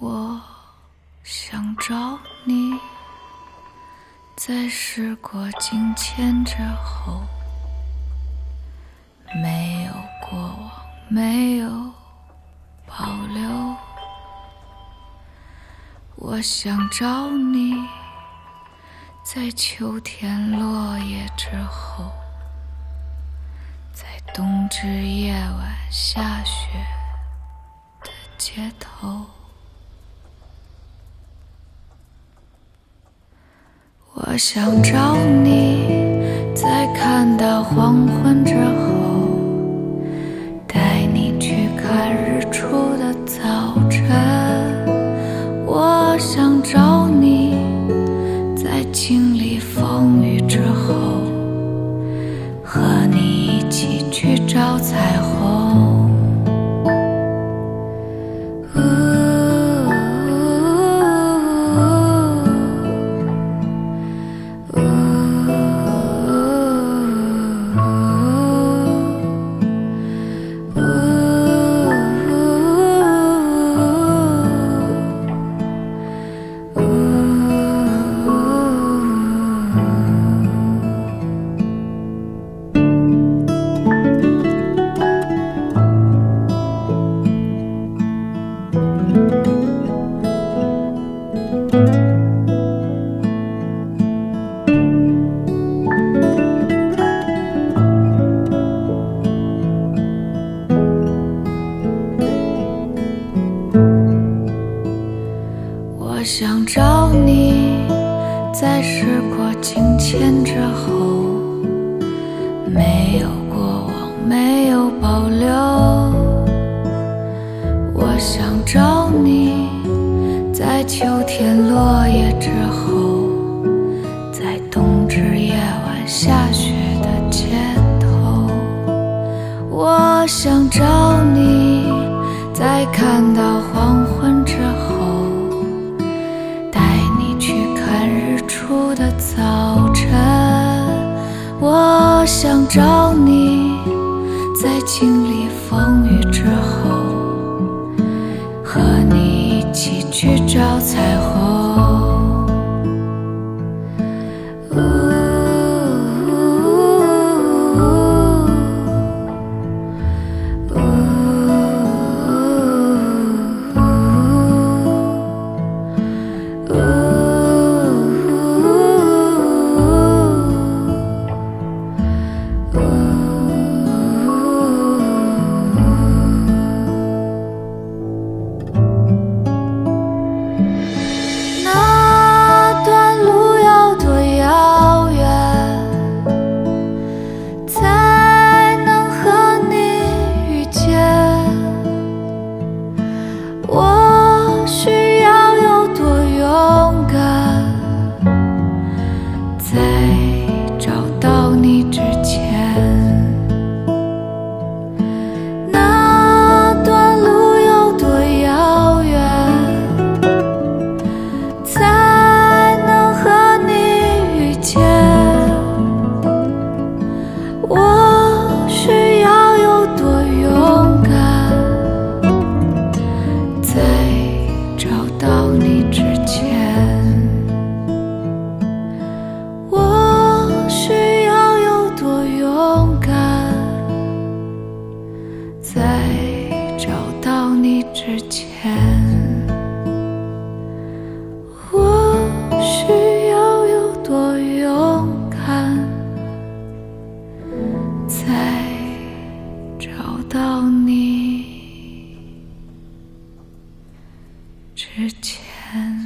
我想找你，在时过境迁之后，没有过往，没有保留。我想找你，在秋天落叶之后，在冬至夜晚下雪的街头。我想找你，在看到黄昏之后，带你去看日出的早晨。我想找你，在经历风雨之后，和你一起去找彩虹。我想找你，在时过境迁之后，没有过往，没有保留。我想找你，在秋天落叶之后，在冬至夜晚下雪的街头。我想找你，在看到黄昏之后，出的早晨。我想找你，在经历风雨之后，和你一起去找彩虹。之前，我需要有多勇敢，才找到你之前。